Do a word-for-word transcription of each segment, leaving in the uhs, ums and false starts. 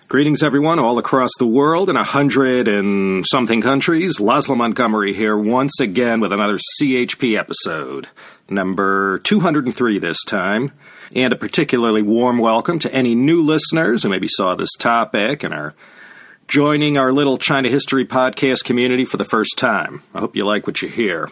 Greetings, everyone, all across the world in a hundred and something countries. Laszlo Montgomery here once again with another C H P episode, number two hundred three this time, and a particularly warm welcome to any new listeners who maybe saw this topic and are joining our little China History podcast community for the first time. I hope you like what you hear.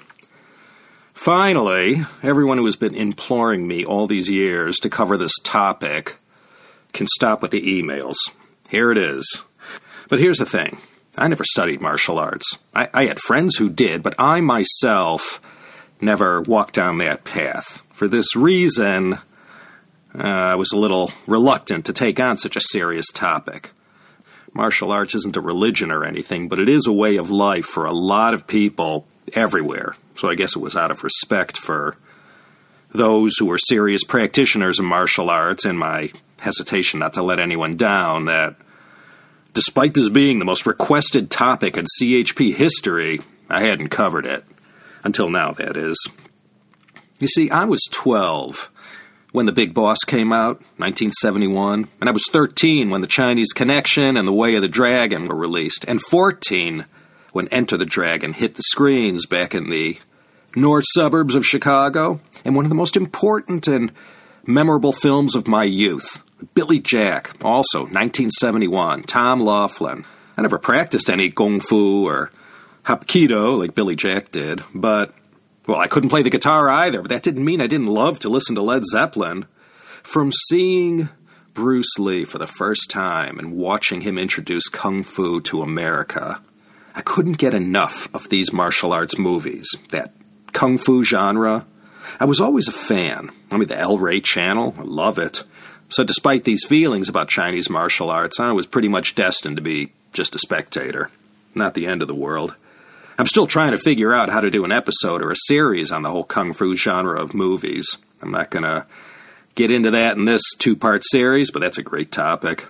Finally, everyone who has been imploring me all these years to cover this topic can stop with the emails. Here it is. But here's the thing. I never studied martial arts. I, I had friends who did, but I myself never walked down that path. For this reason, uh, I was a little reluctant to take on such a serious topic. Martial arts isn't a religion or anything, but it is a way of life for a lot of people everywhere. So I guess it was out of respect for those who were serious practitioners of martial arts and my hesitation not to let anyone down that despite this being the most requested topic in C H P history, I hadn't covered it. Until now, that is. You see, I was twelve when The Big Boss came out, nineteen seventy-one, and I was thirteen when The Chinese Connection and The Way of the Dragon were released, and fourteen when Enter the Dragon hit the screens back in the north suburbs of Chicago, and one of the most important and memorable films of my youth, Billy Jack, also nineteen seventy-one, Tom Laughlin. I never practiced any kung fu or hapkido like Billy Jack did, but, well, I couldn't play the guitar either, but that didn't mean I didn't love to listen to Led Zeppelin. From seeing Bruce Lee for the first time and watching him introduce kung fu to America, I couldn't get enough of these martial arts movies, that kung fu genre. I was always a fan. I mean, the El Rey channel, I love it. So despite these feelings about Chinese martial arts, I was pretty much destined to be just a spectator. Not the end of the world. I'm still trying to figure out how to do an episode or a series on the whole kung fu genre of movies. I'm not going to get into that in this two-part series, but that's a great topic.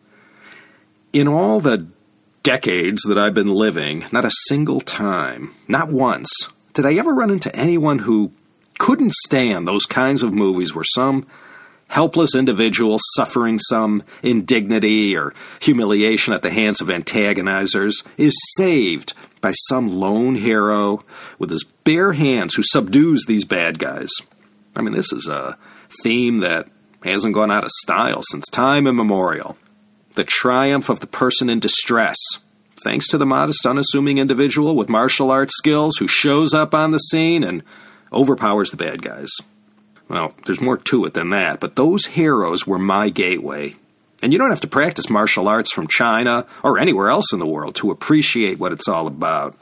In all the decades that I've been living, not a single time, not once, did I ever run into anyone who couldn't stand those kinds of movies where some helpless individual suffering some indignity or humiliation at the hands of antagonizers is saved by some lone hero with his bare hands who subdues these bad guys. I mean, this is a theme that hasn't gone out of style since time immemorial. The triumph of the person in distress, thanks to the modest, unassuming individual with martial arts skills who shows up on the scene and overpowers the bad guys. Well, there's more to it than that, but those heroes were my gateway. And you don't have to practice martial arts from China or anywhere else in the world to appreciate what it's all about.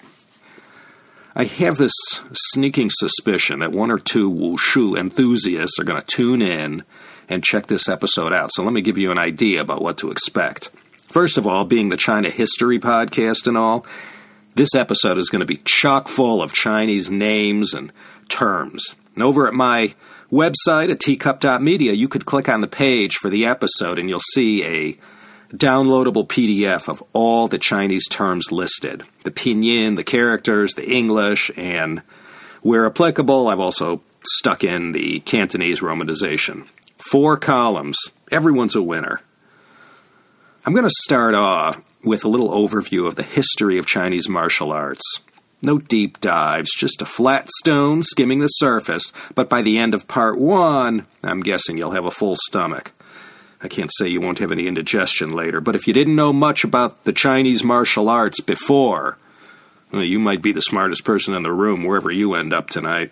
I have this sneaking suspicion that one or two wushu enthusiasts are going to tune in and check this episode out, so let me give you an idea about what to expect. First of all, being the China History podcast and all, this episode is going to be chock full of Chinese names and terms. And over at my website at teacup dot media, you could click on the page for the episode and you'll see a downloadable P D F of all the Chinese terms listed. The pinyin, the characters, the English, and where applicable, I've also stuck in the Cantonese romanization. Four columns. Everyone's a winner. I'm going to start off with a little overview of the history of Chinese martial arts. No deep dives, just a flat stone skimming the surface, but by the end of part one, I'm guessing you'll have a full stomach. I can't say you won't have any indigestion later, but if you didn't know much about the Chinese martial arts before, well, you might be the smartest person in the room wherever you end up tonight.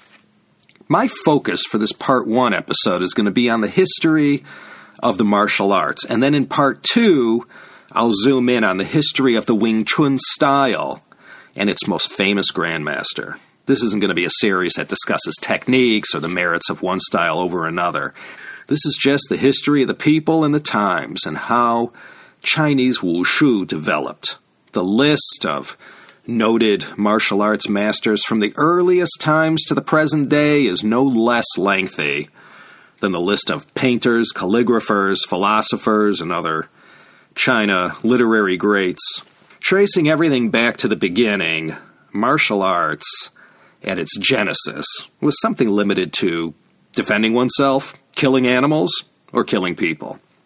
My focus for this part one episode is going to be on the history of the martial arts, and then in part two, I'll zoom in on the history of the Wing Chun style and its most famous grandmaster. This isn't going to be a series that discusses techniques or the merits of one style over another. This is just the history of the people and the times and how Chinese wushu developed. The list of noted martial arts masters from the earliest times to the present day is no less lengthy than the list of painters, calligraphers, philosophers, and other China literary greats. Tracing everything back to the beginning, martial arts, at its genesis, was something limited to defending oneself, killing animals, or killing people.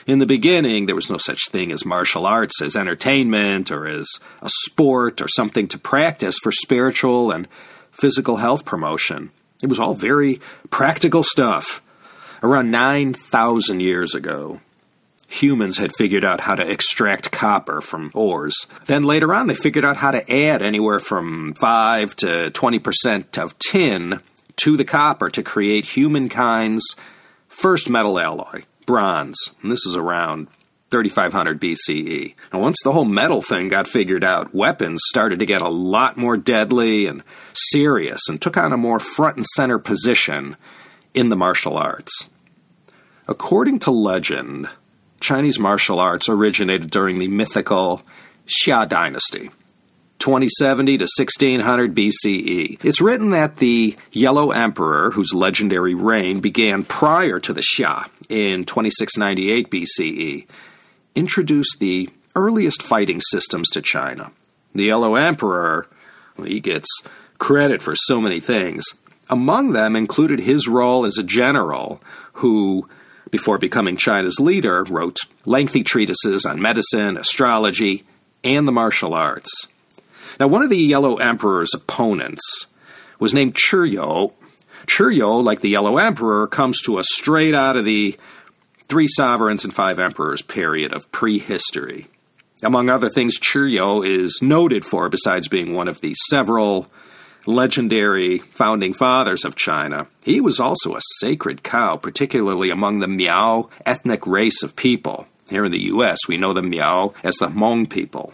In the beginning, there was no such thing as martial arts as entertainment or as a sport or something to practice for spiritual and physical health promotion. It was all very practical stuff. Around nine thousand years ago, humans had figured out how to extract copper from ores. Then later on, they figured out how to add anywhere from five to twenty percent of tin to the copper to create humankind's first metal alloy, bronze. And this is around thirty-five hundred B C E. And once the whole metal thing got figured out, weapons started to get a lot more deadly and serious and took on a more front and center position in the martial arts. According to legend, Chinese martial arts originated during the mythical Xia dynasty, twenty seventy to sixteen hundred B C E. It's written that the Yellow Emperor, whose legendary reign began prior to the Xia in twenty-six ninety-eight B C E, introduced the earliest fighting systems to China. The Yellow Emperor, well, he gets credit for so many things. Among them included his role as a general who, before becoming China's leader, wrote lengthy treatises on medicine, astrology, and the martial arts. Now, one of the Yellow Emperor's opponents was named Churyo. Churyo, like the Yellow Emperor, comes to us straight out of the Three Sovereigns and Five Emperors period of prehistory. Among other things, Churyo is noted for, besides being one of the several legendary founding fathers of China, he was also a sacred cow, particularly among the Miao ethnic race of people. Here in the U S, we know the Miao as the Hmong people.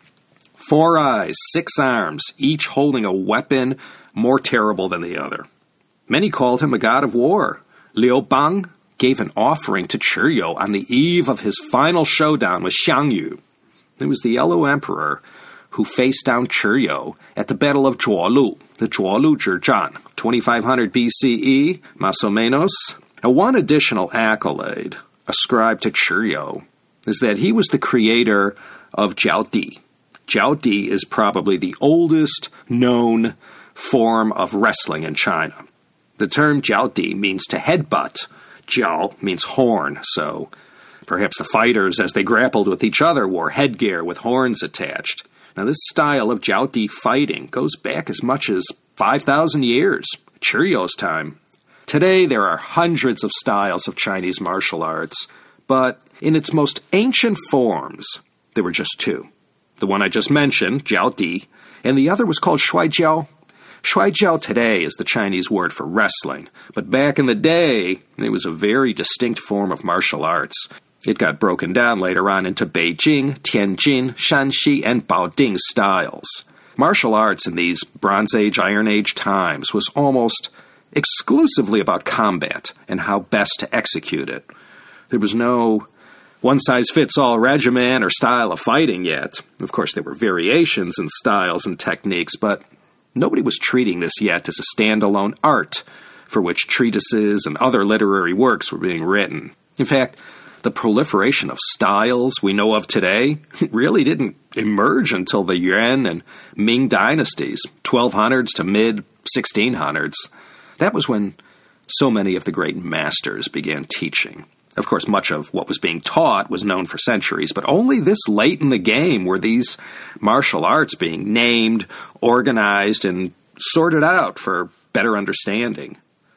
Four eyes, six arms, each holding a weapon more terrible than the other. Many called him a god of war. Liu Bang gave an offering to Churyo on the eve of his final showdown with Xiangyu. It was the Yellow Emperor who faced down Churyo at the Battle of Zhuolu, the Zhuolu Zhizhan, twenty-five hundred B C E, más o menos. Now, one additional accolade ascribed to Churyo is that he was the creator of Jiao Di. Jiao Di is probably the oldest known form of wrestling in China. The term Jiao Di means to headbutt. Jiao means horn, so perhaps the fighters, as they grappled with each other, wore headgear with horns attached. Now, this style of Jiao Di fighting goes back as much as five thousand years, Churyo's time. Today, there are hundreds of styles of Chinese martial arts, but in its most ancient forms, there were just two. The one I just mentioned, Jiao Di, and the other was called Shuai Jiao. Shuai Jiao today is the Chinese word for wrestling, but back in the day, it was a very distinct form of martial arts. It got broken down later on into Beijing, Tianjin, Shanxi, and Baoding styles. Martial arts in these Bronze Age, Iron Age times was almost exclusively about combat and how best to execute it. There was no one-size-fits-all regimen or style of fighting yet. Of course, there were variations in styles and techniques, but nobody was treating this yet as a standalone art for which treatises and other literary works were being written. In fact, the proliferation of styles we know of today really didn't emerge until the Yuan and Ming dynasties, twelve hundreds to mid sixteen hundreds. That was when so many of the great masters began teaching. Of course, much of what was being taught was known for centuries, but only this late in the game were these martial arts being named, organized, and sorted out for better understanding.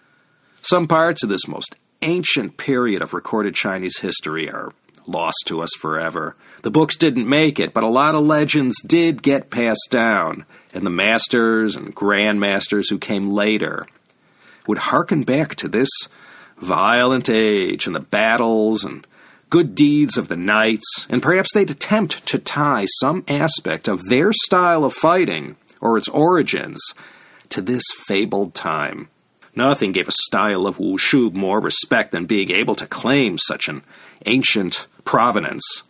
Some parts of this most ancient period of recorded Chinese history are lost to us forever. The books didn't make it, but a lot of legends did get passed down, and the masters and grandmasters who came later would hearken back to this violent age and the battles and good deeds of the knights, and perhaps they'd attempt to tie some aspect of their style of fighting or its origins to this fabled time. Nothing gave a style of wushu more respect than being able to claim such an ancient provenance.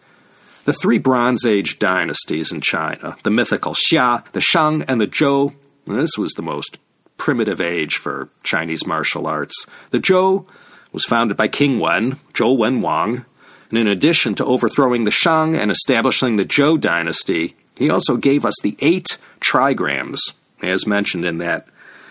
The three Bronze Age dynasties in China, the mythical Xia, the Shang, and the Zhou, this was the most primitive age for Chinese martial arts. The Zhou was founded by King Wen, Zhou Wenwang, and in addition to overthrowing the Shang and establishing the Zhou dynasty, he also gave us the eight trigrams, as mentioned in that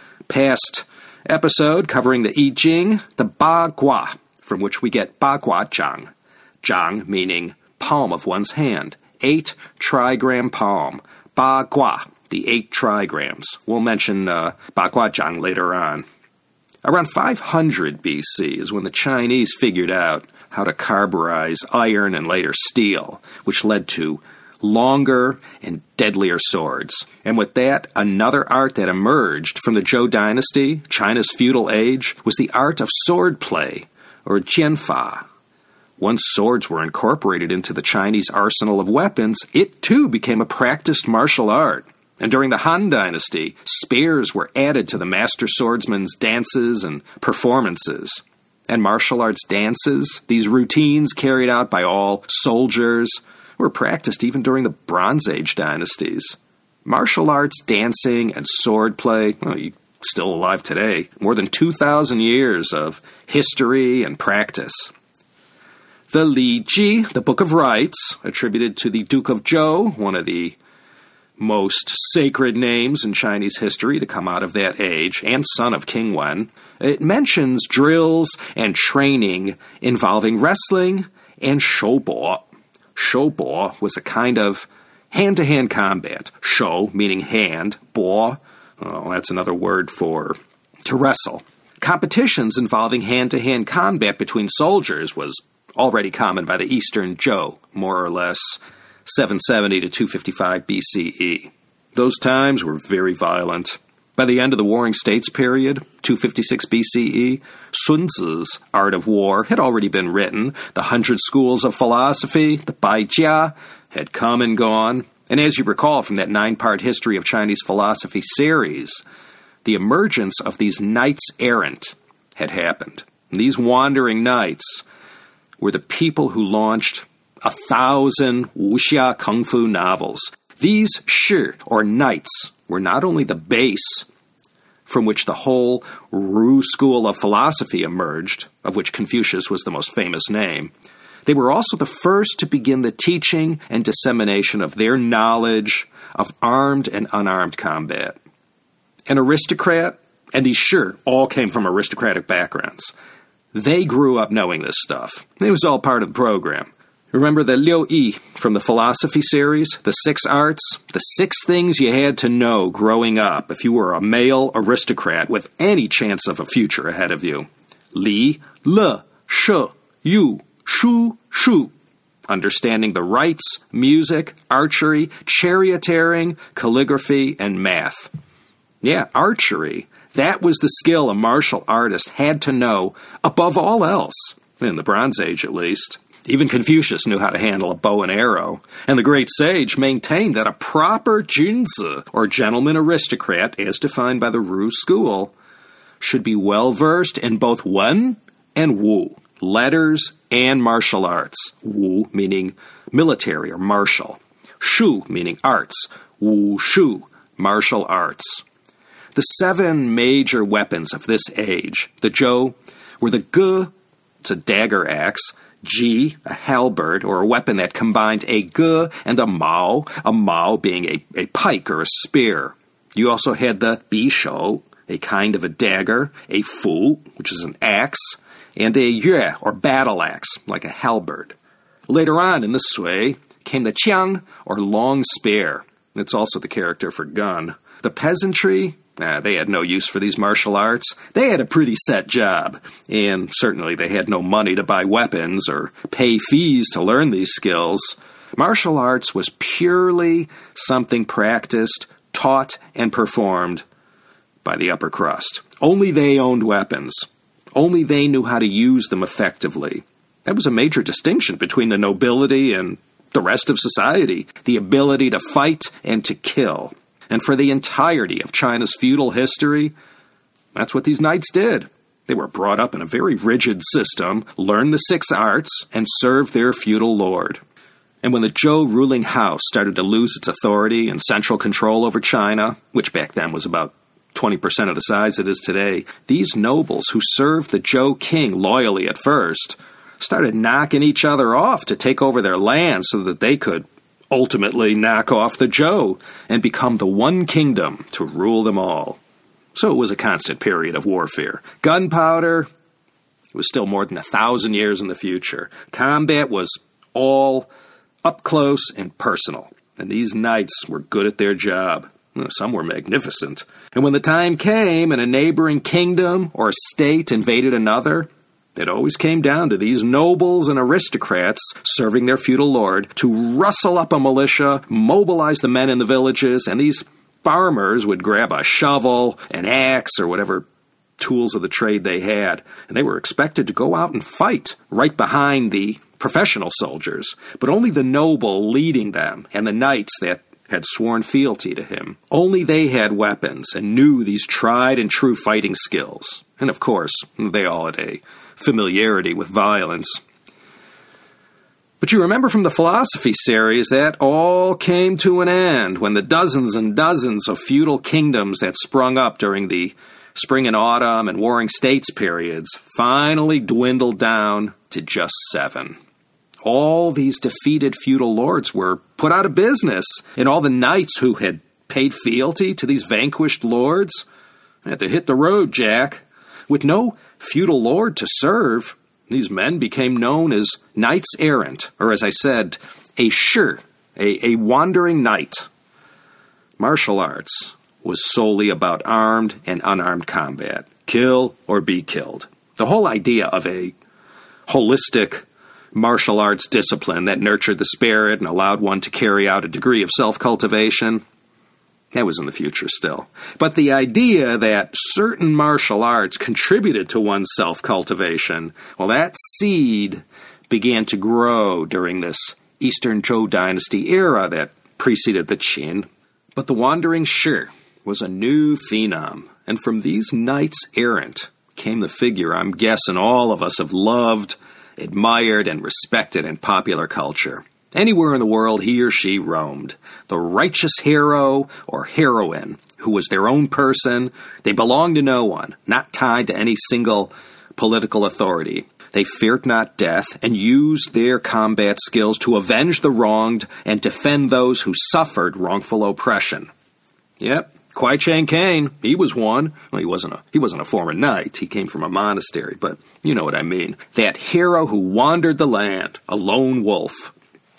past episode covering the I Ching, the Ba Gua, from which we get Ba Gua Zhang. Zhang meaning palm of one's hand. Eight trigram palm. Ba Gua, the eight trigrams. We'll mention uh, Ba Gua Zhang later on. Around five hundred B C is when the Chinese figured out how to carburize iron and later steel, which led to longer and deadlier swords. And with that, another art that emerged from the Zhou dynasty, China's feudal age, was the art of swordplay, or jianfa. Once swords were incorporated into the Chinese arsenal of weapons, it too became a practiced martial art. And during the Han Dynasty, spears were added to the master swordsman's dances and performances. And martial arts dances, these routines carried out by all soldiers, were practiced even during the Bronze Age dynasties. Martial arts, dancing, and swordplay, well, you're still alive today. More than two thousand years of history and practice. The Li Ji, the Book of Rites, attributed to the Duke of Zhou, one of the most sacred names in Chinese history to come out of that age, and son of King Wen. It mentions drills and training involving wrestling and shoubo. Shoubo was a kind of hand-to-hand combat. Shou meaning hand, bo, oh, that's another word for to wrestle. Competitions involving hand-to-hand combat between soldiers was already common by the Eastern Zhou, more or less seven seventy to two fifty-five B C E. Those times were very violent. By the end of the Warring States period, two fifty-six B C E, Sun Tzu's Art of War had already been written. The Hundred Schools of Philosophy, the Baijia, had come and gone. And as you recall from that nine-part History of Chinese Philosophy series, the emergence of these knights errant had happened. And these wandering knights were the people who launched a thousand wuxia kung fu novels. These shi, or knights, were not only the base from which the whole Ru school of philosophy emerged, of which Confucius was the most famous name, they were also the first to begin the teaching and dissemination of their knowledge of armed and unarmed combat. An aristocrat, and these shi all came from aristocratic backgrounds. They grew up knowing this stuff. It was all part of the program. Remember the Liu Yi from the philosophy series, the six arts? The six things you had to know growing up if you were a male aristocrat with any chance of a future ahead of you. Li, Le, Shi, Yu, Shu, Shu. Understanding the rites, music, archery, charioteering, calligraphy, and math. Yeah, archery. That was the skill a martial artist had to know above all else, in the Bronze Age at least. Even Confucius knew how to handle a bow and arrow, and the great sage maintained that a proper junzi, or gentleman aristocrat, as defined by the Ru school, should be well-versed in both Wen and Wu, letters and martial arts. Wu meaning military or martial. Shu meaning arts. Wu Shu, martial arts. The seven major weapons of this age, the Zhou, were the Ge, it's a dagger axe, Ji, a halberd, or a weapon that combined a Ge and a Mao, a Mao being a, a pike or a spear. You also had the Bishou, a kind of a dagger, a Fu, which is an axe, and a Yue, or battle axe, like a halberd. Later on in the Sui came the Qiang, or long spear. It's also the character for gun. The peasantry, Nah, they had no use for these martial arts. They had a pretty set job, and certainly they had no money to buy weapons or pay fees to learn these skills. Martial arts was purely something practiced, taught, and performed by the upper crust. Only they owned weapons. Only they knew how to use them effectively. That was a major distinction between the nobility and the rest of society, the ability to fight and to kill. And for the entirety of China's feudal history, that's what these knights did. They were brought up in a very rigid system, learned the six arts, and served their feudal lord. And when the Zhou ruling house started to lose its authority and central control over China, which back then was about twenty percent of the size it is today, these nobles who served the Zhou king loyally at first started knocking each other off to take over their land so that they could ultimately knock off the Zhou and become the one kingdom to rule them all. So it was a constant period of warfare. Gunpowder was still more than a thousand years in the future. Combat was all up close and personal, and these knights were good at their job. Some were magnificent. And when the time came and a neighboring kingdom or state invaded another, it always came down to these nobles and aristocrats serving their feudal lord to rustle up a militia, mobilize the men in the villages, and these farmers would grab a shovel, an axe, or whatever tools of the trade they had, and they were expected to go out and fight right behind the professional soldiers, but only the noble leading them and the knights that had sworn fealty to him. Only they had weapons and knew these tried and true fighting skills. And of course, they all had a familiarity with violence. But you remember from the philosophy series that all came to an end when the dozens and dozens of feudal kingdoms that sprung up during the Spring and Autumn and Warring States periods finally dwindled down to just seven. All these defeated feudal lords were put out of business, and all the knights who had paid fealty to these vanquished lords had to hit the road, Jack. With no feudal lord to serve, these men became known as knights errant, or as I said, a shi, a, a wandering knight. Martial arts was solely about armed and unarmed combat. Kill or be killed. The whole idea of a holistic martial arts discipline that nurtured the spirit and allowed one to carry out a degree of self-cultivation, that was in the future still. But the idea that certain martial arts contributed to one's self-cultivation, well, that seed began to grow during this Eastern Zhou dynasty era that preceded the Qin. But the wandering shi was a new phenom, and from these knights errant came the figure I'm guessing all of us have loved, admired, and respected in popular culture. Anywhere in the world he or she roamed, the righteous hero or heroine who was their own person. They belonged to no one, not tied to any single political authority. They feared not death and used their combat skills to avenge the wronged and defend those who suffered wrongful oppression. Yep. Kwai Chang Caine, he was one. Well, he wasn't a he wasn't a former knight. He came from a monastery, but you know what I mean. That hero who wandered the land, a lone wolf.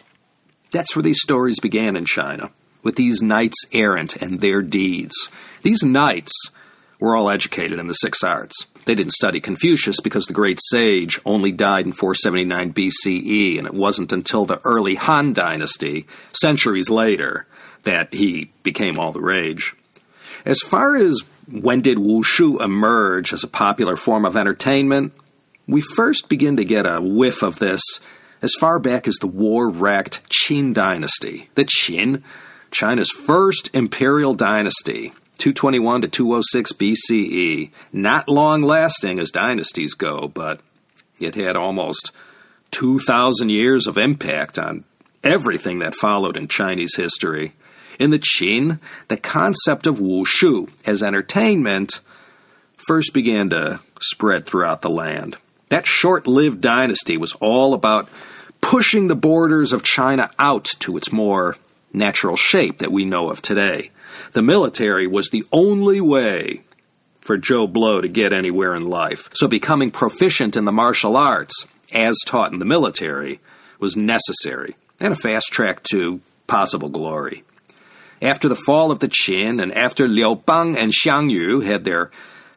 That's where these stories began in China, with these knights errant and their deeds. These knights were all educated in the six arts. They didn't study Confucius because the great sage only died in four seventy-nine B C E, and it wasn't until the early Han Dynasty, centuries later, that he became all the rage. As far as when did wushu emerge as a popular form of entertainment, we first begin to get a whiff of this as far back as the war-wracked Qin dynasty. The Qin, China's first imperial dynasty, two twenty-one to two oh six B C E. Not long-lasting as dynasties go, but it had almost two thousand years of impact on everything that followed in Chinese history. In the Qin, the concept of wushu as entertainment first began to spread throughout the land. That short-lived dynasty was all about pushing the borders of China out to its more natural shape that we know of today. The military was the only way for Joe Blow to get anywhere in life, so becoming proficient in the martial arts, as taught in the military, was necessary, and a fast track to possible glory. After the fall of the Qin, and after Liu Bang and Xiang Yu had their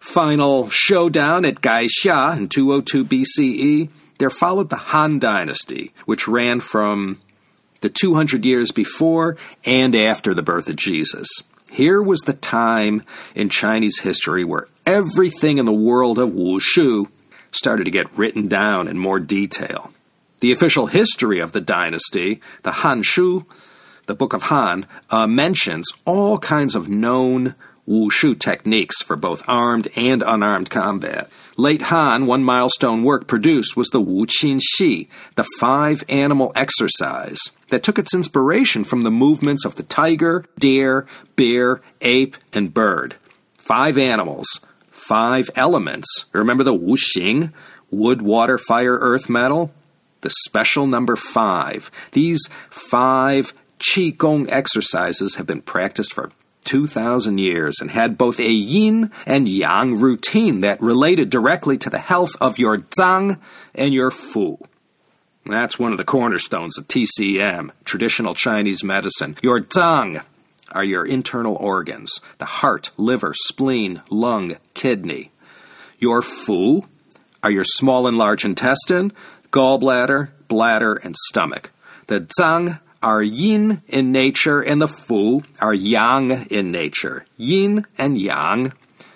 final showdown at Gaixia in two oh two B C E, there followed the Han Dynasty, which ran from the two hundred years before and after the birth of Jesus. Here was the time in Chinese history where everything in the world of wushu started to get written down in more detail. The official history of the dynasty, the Han Shu, the Book of Han, uh, mentions all kinds of known wushu techniques for both armed and unarmed combat. Late Han, one milestone work produced was the Wu Qin Xi, the five-animal exercise that took its inspiration from the movements of the tiger, deer, bear, ape, and bird. Five animals, five elements. Remember the Wu Xing, wood, water, fire, earth, metal? The special number five. These five Qi Gong exercises have been practiced for two thousand years, and had both a yin and yang routine that related directly to the health of your zang and your fu. That's one of the cornerstones of T C M, traditional Chinese medicine. Your zang are your internal organs, the heart, liver, spleen, lung, kidney. Your fu are your small and large intestine, gallbladder, bladder, and stomach. The zang are yin in nature, and the fu are yang in nature. Yin and yang.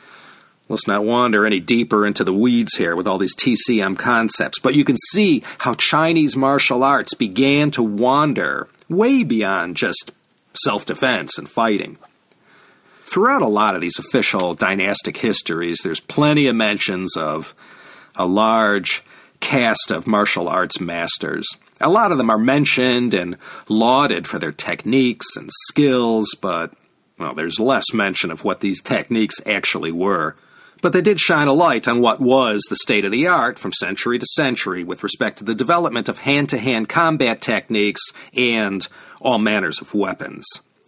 Let's not wander any deeper into the weeds here with all these T C M concepts, but you can see how Chinese martial arts began to wander way beyond just self-defense and fighting. Throughout a lot of these official dynastic histories, there's plenty of mentions of a large cast of martial arts masters. A lot of them are mentioned and lauded for their techniques and skills, but, well, there's less mention of what these techniques actually were. But they did shine a light on what was the state of the art from century to century with respect to the development of hand-to-hand combat techniques and all manners of weapons.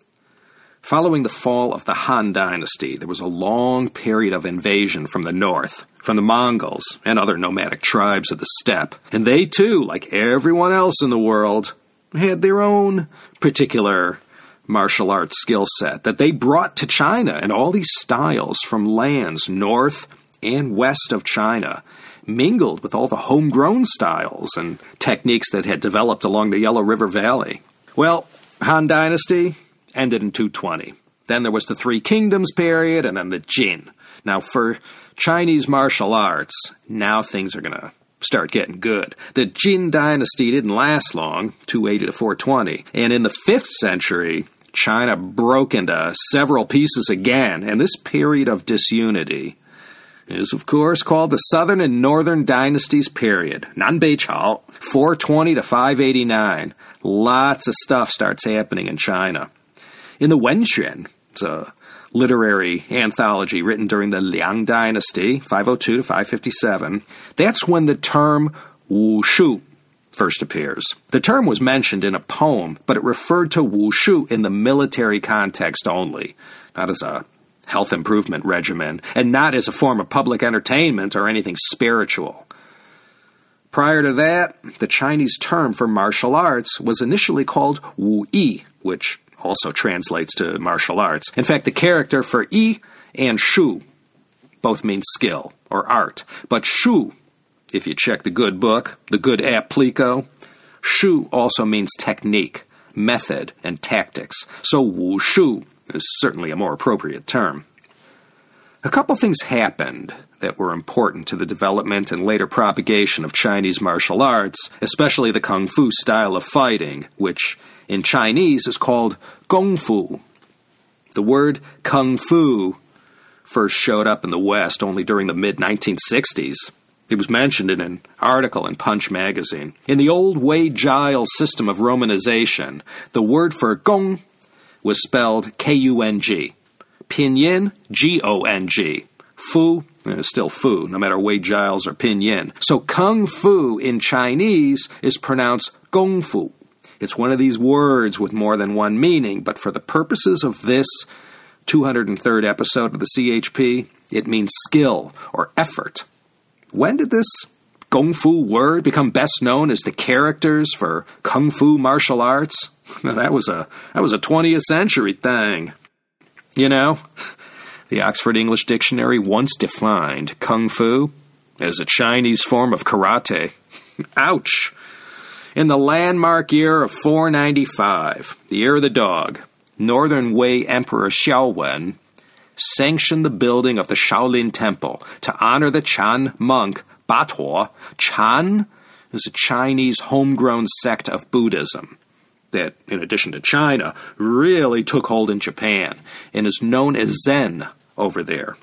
Following the fall of the Han Dynasty, there was a long period of invasion from the north, from the Mongols and other nomadic tribes of the steppe. And they, too, like everyone else in the world, had their own particular martial arts skill set that they brought to China, and all these styles from lands north and west of China mingled with all the homegrown styles and techniques that had developed along the Yellow River Valley. Well, Han Dynasty ended in two twenty. Then there was the Three Kingdoms period, and then the Jin. Now, for Chinese martial arts, now things are going to start getting good. The Jin Dynasty didn't last long, two eighty to four twenty, and in the fifth century, China broke into several pieces again, and this period of disunity is, of course, called the Southern and Northern Dynasties period, Nanbei Chao, four twenty to five eighty-nine. Lots of stuff starts happening in China. In the Wenquan, it's a literary anthology written during the Liang Dynasty, five oh two to five fifty-seven, that's when the term wushu first appears. The term was mentioned in a poem, but it referred to wushu in the military context only, not as a health improvement regimen, and not as a form of public entertainment or anything spiritual. Prior to that, the Chinese term for martial arts was initially called wu yi, which also translates to martial arts. In fact, the character for yi and shu both mean skill or art, but shu, if you check the good book, the good app Plico, shu also means technique, method, and tactics. So wushu is certainly a more appropriate term. A couple things happened that were important to the development and later propagation of Chinese martial arts, especially the Kung Fu style of fighting, which in Chinese is called Gong Fu. The word Kung Fu first showed up in the West only during the mid nineteen sixties. It was mentioned in an article in Punch magazine. In the old Wei Giles system of romanization, the word for Gong was spelled K U N G. Pinyin, G O N G. Fu, eh, still Fu, no matter Wei Giles or Pinyin. So Kung Fu in Chinese is pronounced Gong Fu. It's one of these words with more than one meaning, but for the purposes of this two hundred third episode of the C H P, it means skill or effort. When did this Gong Fu word become best known as the characters for Kung Fu martial arts? that was a that was a twentieth century thing. You know, the Oxford English Dictionary once defined Kung Fu as a Chinese form of karate. Ouch! In the landmark year of four ninety-five, the year of the dog, Northern Wei Emperor Xiaowen sanctioned the building of the Shaolin Temple to honor the Chan monk Batuo. Chan is a Chinese homegrown sect of Buddhism that, in addition to China, really took hold in Japan and is known as Zen over there.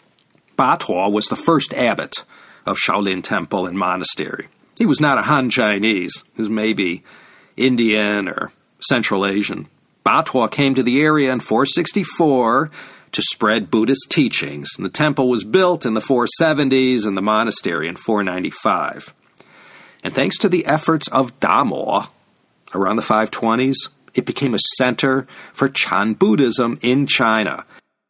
Batuo was the first abbot of Shaolin Temple and Monastery. He was not a Han Chinese. He was maybe Indian or Central Asian. Batuo came to the area in four sixty-four to spread Buddhist teachings, and the temple was built in the four seventies and the monastery in four ninety-five. And thanks to the efforts of Damo, around the five twenties, it became a center for Chan Buddhism in China.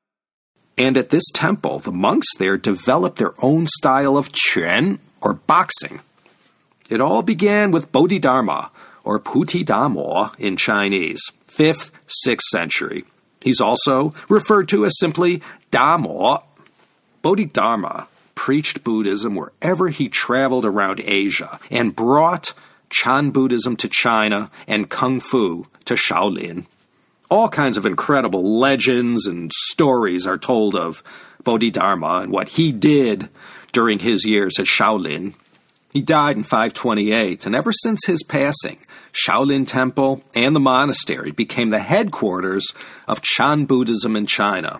And at this temple, the monks there developed their own style of Quan, or boxing. It all began with Bodhidharma, or Putidamo in Chinese, fifth, sixth century. He's also referred to as simply Damo. Bodhidharma preached Buddhism wherever he traveled around Asia and brought Chan Buddhism to China and Kung Fu to Shaolin. All kinds of incredible legends and stories are told of Bodhidharma and what he did during his years at Shaolin. He died in five twenty-eight, and ever since his passing, Shaolin Temple and the monastery became the headquarters of Chan Buddhism in China.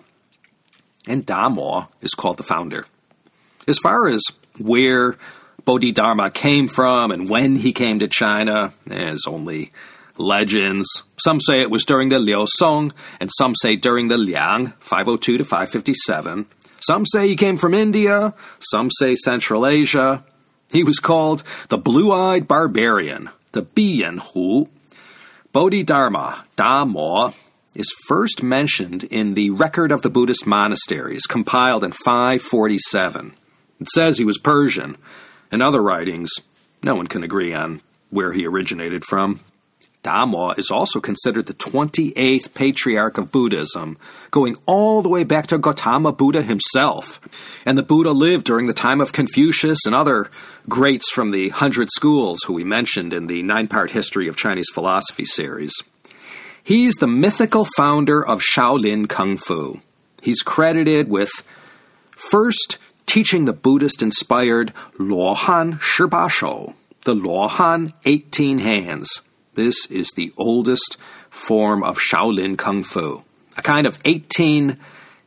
And Damo is called the founder. As far as where Bodhidharma came from and when he came to China, there's only legends. Some say it was during the Liu Song, and some say during the Liang, five oh two to five fifty-seven. Some say he came from India, some say Central Asia. He was called the Blue-Eyed Barbarian, the Biyan Hu. Bodhidharma, Damo, is first mentioned in the Record of the Buddhist Monasteries, compiled in five forty-seven. It says he was Persian. In other writings, no one can agree on where he originated from. Damo is also considered the twenty-eighth patriarch of Buddhism, going all the way back to Gautama Buddha himself. And the Buddha lived during the time of Confucius and other greats from the Hundred Schools who we mentioned in the nine-part History of Chinese Philosophy series. He's the mythical founder of Shaolin Kung Fu. He's credited with first teaching the Buddhist-inspired Luohan Shibashou, the Luohan eighteen Hands. This is the oldest form of Shaolin Kung Fu, a kind of eighteen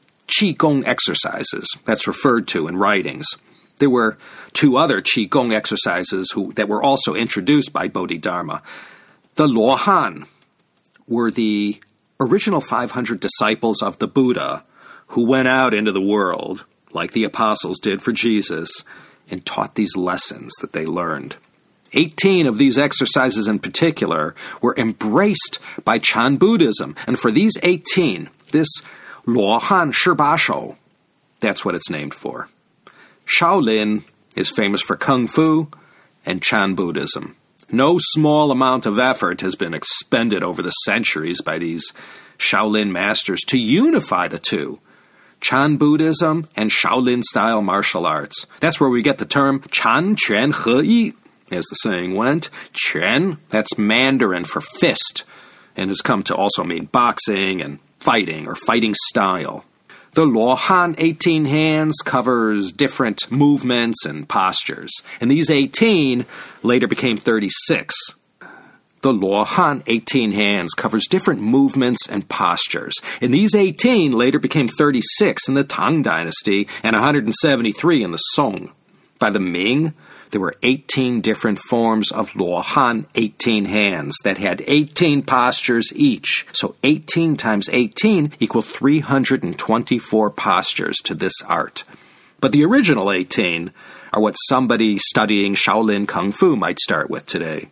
Qigong exercises that's referred to in writings. There were two other Qigong exercises who, that were also introduced by Bodhidharma. The Luohan were the original five hundred disciples of the Buddha who went out into the world, like the apostles did for Jesus, and taught these lessons that they learned. Eighteen of these exercises in particular were embraced by Chan Buddhism, and for these eighteen, this Luohan Shibashou, that's what it's named for. Shaolin is famous for Kung Fu and Chan Buddhism. No small amount of effort has been expended over the centuries by these Shaolin masters to unify the two, Chan Buddhism and Shaolin-style martial arts. That's where we get the term Chan Quan He Yi. As the saying went, Quan, that's Mandarin for fist, and has come to also mean boxing and fighting or fighting style. The Luohan eighteen Hands covers different movements and postures, and these eighteen later became thirty-six. The Luohan eighteen Hands covers different movements and postures, and these eighteen later became thirty-six in the Tang Dynasty and one hundred seventy-three in the Song. By the Ming, there were eighteen different forms of Luohan eighteen Hands that had eighteen postures each. So eighteen times eighteen equal three hundred twenty-four postures to this art. But the original eighteen are what somebody studying Shaolin Kung Fu might start with today.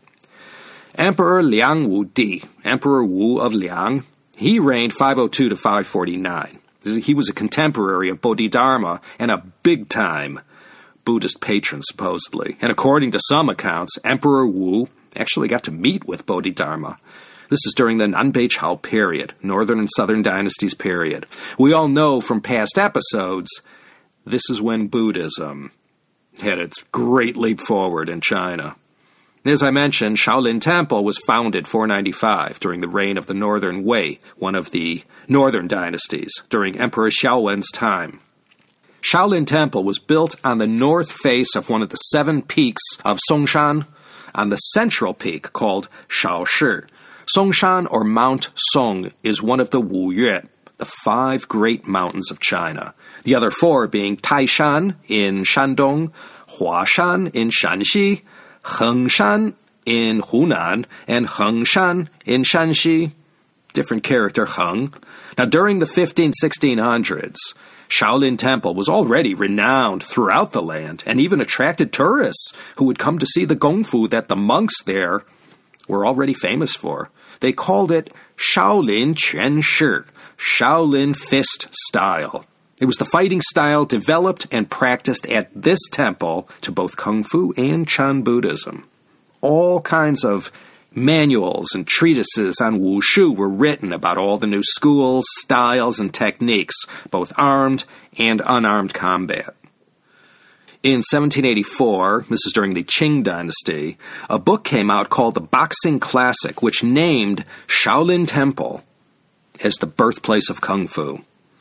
Emperor Liang Wudi, Emperor Wu of Liang, he reigned five oh two to five forty-nine. He was a contemporary of Bodhidharma and a big-time Buddhist patron, supposedly. And according to some accounts, Emperor Wu actually got to meet with Bodhidharma. This is during the Nanbei Chao period, Northern and Southern Dynasties period. We all know from past episodes, this is when Buddhism had its great leap forward in China. As I mentioned, Shaolin Temple was founded four ninety-five during the reign of the Northern Wei, one of the Northern dynasties, during Emperor Xiaowen's time. Shaolin Temple was built on the north face of one of the seven peaks of Songshan, on the central peak called Shaoshi. Songshan, or Mount Song, is one of the Wuyue, the five great mountains of China. The other four being Taishan in Shandong, Huashan in Shanxi, Hengshan in Hunan, and Hengshan in Shanxi. Different character, Heng. Now, during the fifteen sixteen hundreds, Shaolin Temple was already renowned throughout the land and even attracted tourists who would come to see the Gongfu that the monks there were already famous for. They called it Shaolin Quan Shi, Shaolin Fist Style. It was the fighting style developed and practiced at this temple to both Kung Fu and Chan Buddhism. All kinds of manuals and treatises on wushu were written about all the new schools, styles, and techniques, both armed and unarmed combat. In seventeen eighty-four, this is during the Qing dynasty, a book came out called The Boxing Classic, which named Shaolin Temple as the birthplace of Kung Fu.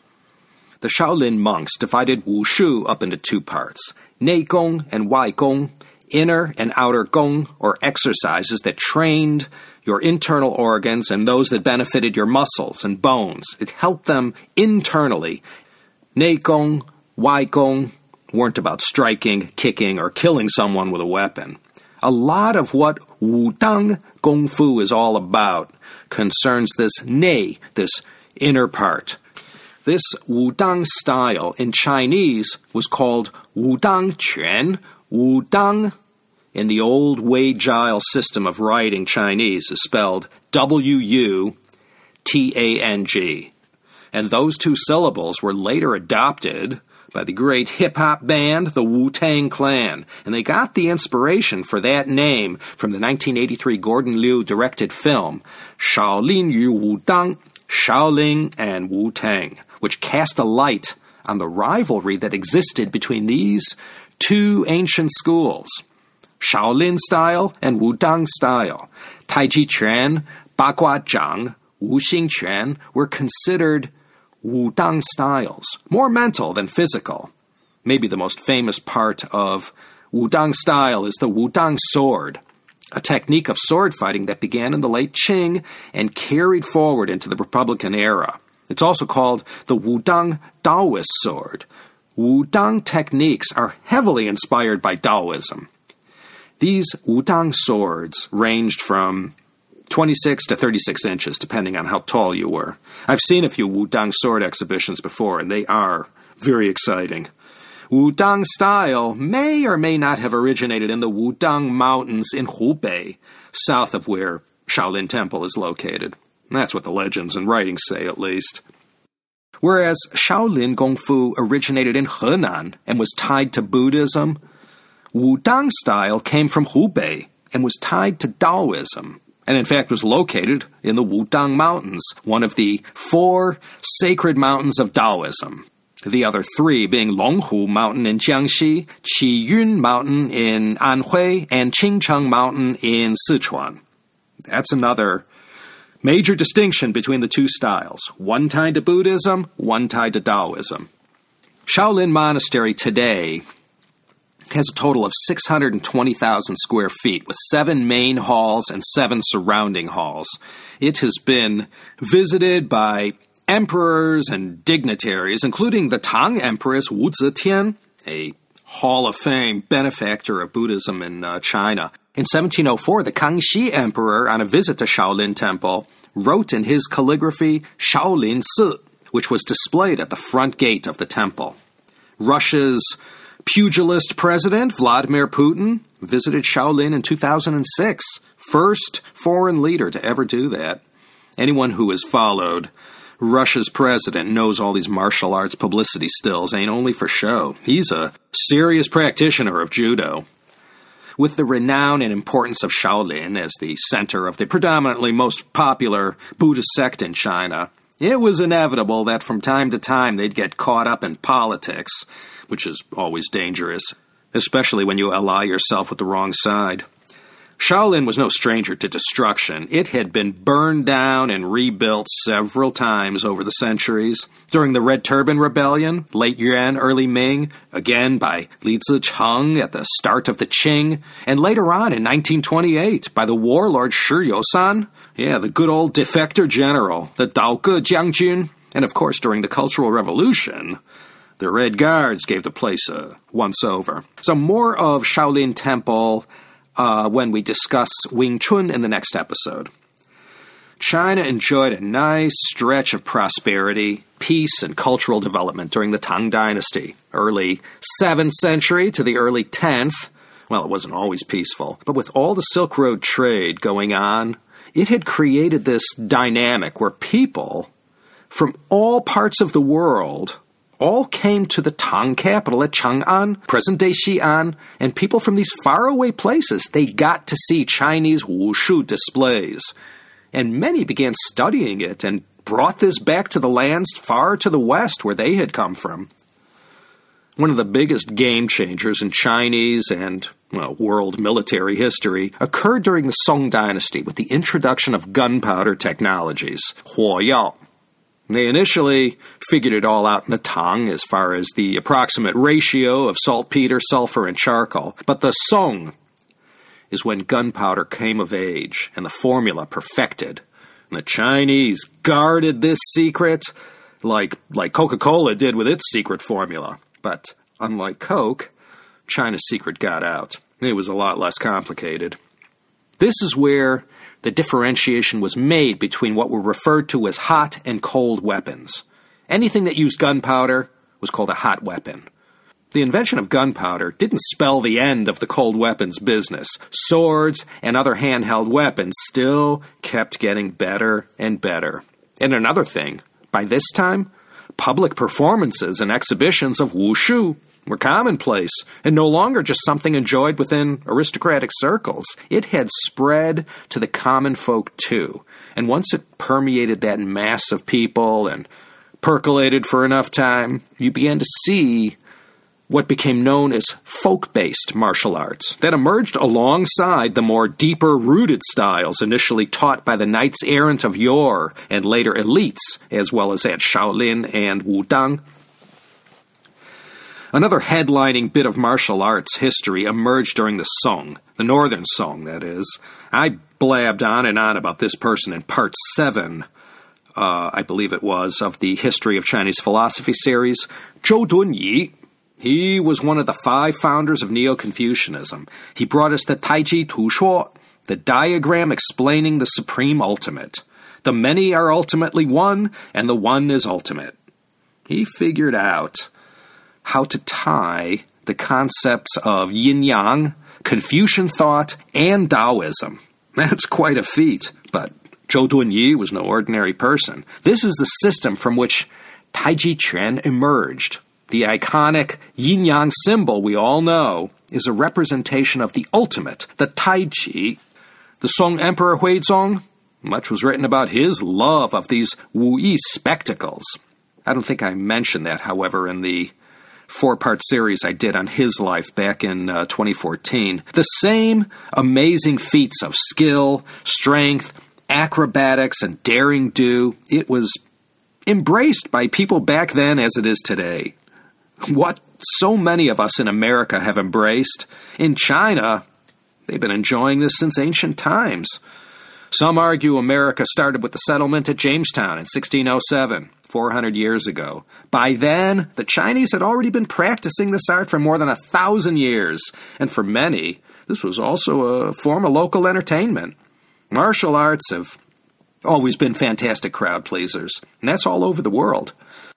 The Shaolin monks divided wushu up into two parts, Nei Gong and Wai Gong, inner and outer gong, or exercises that trained your internal organs and those that benefited your muscles and bones. It helped them internally. Nei Gong, Wai Gong weren't about striking, kicking, or killing someone with a weapon. A lot of what Wudang Gong Fu is all about concerns this Nei, this inner part. This Wudang style in Chinese was called Wudang Quan. Wudang in the old Wei-Jiao system of writing Chinese is spelled W U T A N G. And those two syllables were later adopted by the great hip-hop band, the Wu-Tang Clan. And they got the inspiration for that name from the nineteen eighty-three Gordon Liu directed film, Shaolin Yu Wudang, Shaolin and Wu-Tang, which cast a light on the rivalry that existed between these two ancient schools, Shaolin style and Wudang style. Tai Chi Chuan, Bagua Zhang, Wuxing Quan were considered Wudang styles, more mental than physical. Maybe the most famous part of Wudang style is the Wudang sword, a technique of sword fighting that began in the late Qing and carried forward into the Republican era. It's also called the Wudang Taoist sword. Wudang techniques are heavily inspired by Taoism. These Wudang swords ranged from twenty-six to thirty-six inches, depending on how tall you were. I've seen a few Wudang sword exhibitions before, and they are very exciting. Wudang style may or may not have originated in the Wudang Mountains in Hubei, south of where Shaolin Temple is located. That's what the legends and writings say, at least. Whereas Shaolin Gong Fu originated in Henan and was tied to Buddhism, Wudang style came from Hubei and was tied to Taoism, and in fact was located in the Wudang Mountains, one of the four sacred mountains of Taoism. The other three being Longhu Mountain in Jiangxi, Qiyun Mountain in Anhui, and Qingcheng Mountain in Sichuan. That's another major distinction between the two styles, one tied to Buddhism, one tied to Taoism. Shaolin Monastery today has a total of six hundred twenty thousand square feet, with seven main halls and seven surrounding halls. It has been visited by emperors and dignitaries, including the Tang Empress Wu Zetian, a Hall of Fame benefactor of Buddhism in uh, China. In seventeen oh four, the Kangxi Emperor, on a visit to Shaolin Temple, wrote in his calligraphy Shaolin Si, which was displayed at the front gate of the temple. Russia's pugilist president, Vladimir Putin, visited Shaolin in two thousand six, first foreign leader to ever do that. Anyone who has followed Russia's president knows all these martial arts publicity stills ain't only for show. He's a serious practitioner of judo. With the renown and importance of Shaolin as the center of the predominantly most popular Buddhist sect in China, it was inevitable that from time to time they'd get caught up in politics, which is always dangerous, especially when you ally yourself with the wrong side. Shaolin was no stranger to destruction. It had been burned down and rebuilt several times over the centuries. During the Red Turban Rebellion, late Yuan, early Ming, again by Li Zicheng at the start of the Qing, and later on in nineteen twenty-eight by the warlord Shi Yousan, yeah, the good old defector general, the Daoge Jiangjun, and of course during the Cultural Revolution, the Red Guards gave the place a once-over. So more of Shaolin Temple Uh, when we discuss Wing Chun in the next episode. China enjoyed a nice stretch of prosperity, peace, and cultural development during the Tang Dynasty, early seventh century to the early tenth. Well, it wasn't always peaceful, but with all the Silk Road trade going on it had created this dynamic where people from all parts of the world all came to the Tang capital at Chang'an, present-day Xi'an, and people from these faraway places, they got to see Chinese wushu displays. And many began studying it and brought this back to the lands far to the west where they had come from. One of the biggest game changers in Chinese and, well, world military history occurred during the Song dynasty with the introduction of gunpowder technologies, huoyao. They initially figured it all out in the Tang as far as the approximate ratio of saltpeter, sulfur, and charcoal. But the Song is when gunpowder came of age and the formula perfected. And the Chinese guarded this secret like, like Coca-Cola did with its secret formula. But unlike Coke, China's secret got out. It was a lot less complicated. This is where the differentiation was made between what were referred to as hot and cold weapons. Anything that used gunpowder was called a hot weapon. The invention of gunpowder didn't spell the end of the cold weapons business. Swords and other handheld weapons still kept getting better and better. And another thing, by this time, public performances and exhibitions of wushu were commonplace and no longer just something enjoyed within aristocratic circles. It had spread to the common folk too. And once it permeated that mass of people and percolated for enough time, you began to see what became known as folk-based martial arts that emerged alongside the more deeper-rooted styles initially taught by the knights errant of yore and later elites, as well as at Shaolin and Wudang. Another headlining bit of martial arts history emerged during the Song, the Northern Song, that is. I blabbed on and on about this person in part seven, uh, I believe it was, of the History of Chinese Philosophy series. Zhou Dunyi, he was one of the five founders of Neo-Confucianism. He brought us the Taiji Tu Shuo, the diagram explaining the supreme ultimate. The many are ultimately one, and the one is ultimate. He figured out how to tie the concepts of yin-yang, Confucian thought, and Taoism. That's quite a feat, but Zhou Dunyi was no ordinary person. This is the system from which Taiji Chuan emerged. The iconic yin-yang symbol we all know is a representation of the ultimate, the Taiji. The Song Emperor Huizong, much was written about his love of these wu-yi spectacles. I don't think I mentioned that, however, in the four-part series I did on his life back in uh, twenty fourteen. The same amazing feats of skill, strength, acrobatics, and daring do, it was embraced by people back then as it is today. What so many of us in America have embraced, in China, they've been enjoying this since ancient times. Some argue America started with the settlement at Jamestown in sixteen oh seven, four hundred years ago. By then, the Chinese had already been practicing this art for more than a thousand years, and for many, this was also a form of local entertainment. Martial arts have always been fantastic crowd pleasers, and that's all over the world.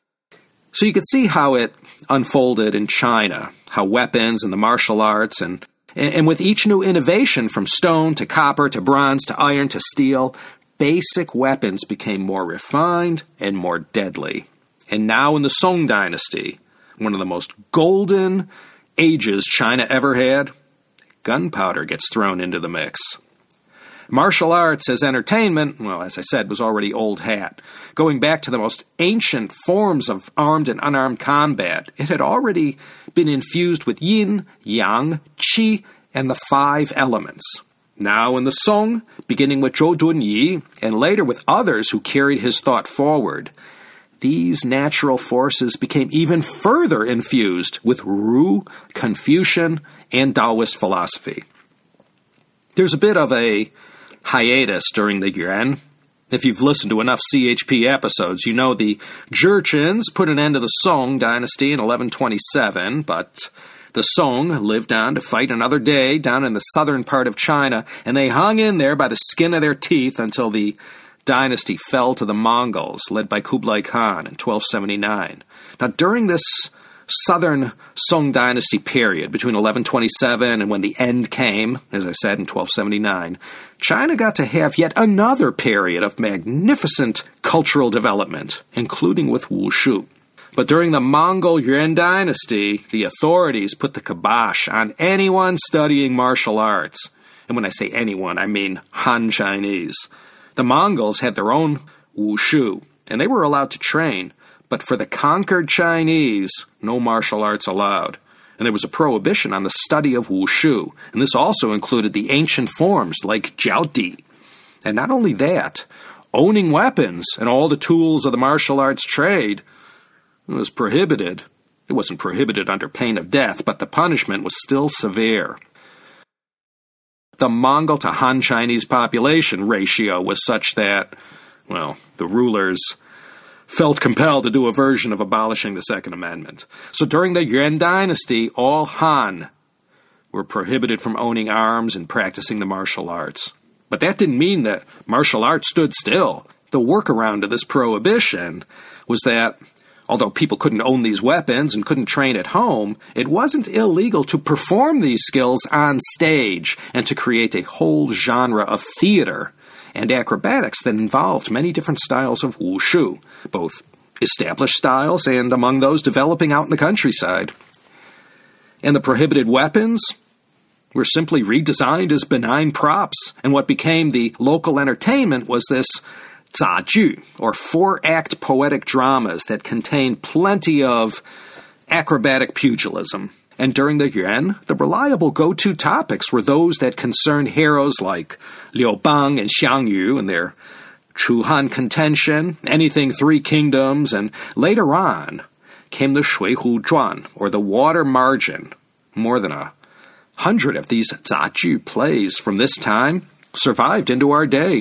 So you could see how it unfolded in China, how weapons and the martial arts and And with each new innovation, from stone to copper to bronze to iron to steel, basic weapons became more refined and more deadly. And now in the Song dynasty, one of the most golden ages China ever had, gunpowder gets thrown into the mix. Martial arts as entertainment, well, as I said, was already old hat. Going back to the most ancient forms of armed and unarmed combat, it had already been infused with yin, yang, qi, and the five elements. Now in the Song, beginning with Zhou Dunyi, and later with others who carried his thought forward, these natural forces became even further infused with Ru, Confucian, and Taoist philosophy. There's a bit of a hiatus during the Yuan. If you've listened to enough C H P episodes, you know the Jurchens put an end to the Song dynasty in eleven twenty-seven, but the Song lived on to fight another day down in the southern part of China, and they hung in there by the skin of their teeth until the dynasty fell to the Mongols, led by Kublai Khan in twelve seventy-nine. Now, during this southern Song dynasty period between eleven twenty-seven and when the end came, as I said, in twelve seventy-nine, China got to have yet another period of magnificent cultural development, including with Wushu. But during the Mongol Yuan dynasty, the authorities put the kibosh on anyone studying martial arts. And when I say anyone, I mean Han Chinese. The Mongols had their own Wushu, and they were allowed to train. But for the conquered Chinese, no martial arts allowed. And there was a prohibition on the study of Wushu, and this also included the ancient forms like Jiaodi. And not only that, owning weapons and all the tools of the martial arts trade was prohibited. It wasn't prohibited under pain of death, but the punishment was still severe. The Mongol to Han Chinese population ratio was such that, well, the rulers felt compelled to do a version of abolishing the Second Amendment. So during the Yuan dynasty, all Han were prohibited from owning arms and practicing the martial arts. But that didn't mean that martial arts stood still. The workaround to this prohibition was that, although people couldn't own these weapons and couldn't train at home, it wasn't illegal to perform these skills on stage and to create a whole genre of theater and acrobatics that involved many different styles of Wushu, both established styles and among those developing out in the countryside. And the prohibited weapons were simply redesigned as benign props, and what became the local entertainment was this zaju, or four-act poetic dramas that contained plenty of acrobatic pugilism. And during the Yuan, the reliable go-to topics were those that concerned heroes like Liu Bang and Xiang Yu and their Chu Han contention, anything Three Kingdoms, and later on came the Shui Hu Zhuan, or the Water Margin. More than a hundred of these zaju plays from this time survived into our day.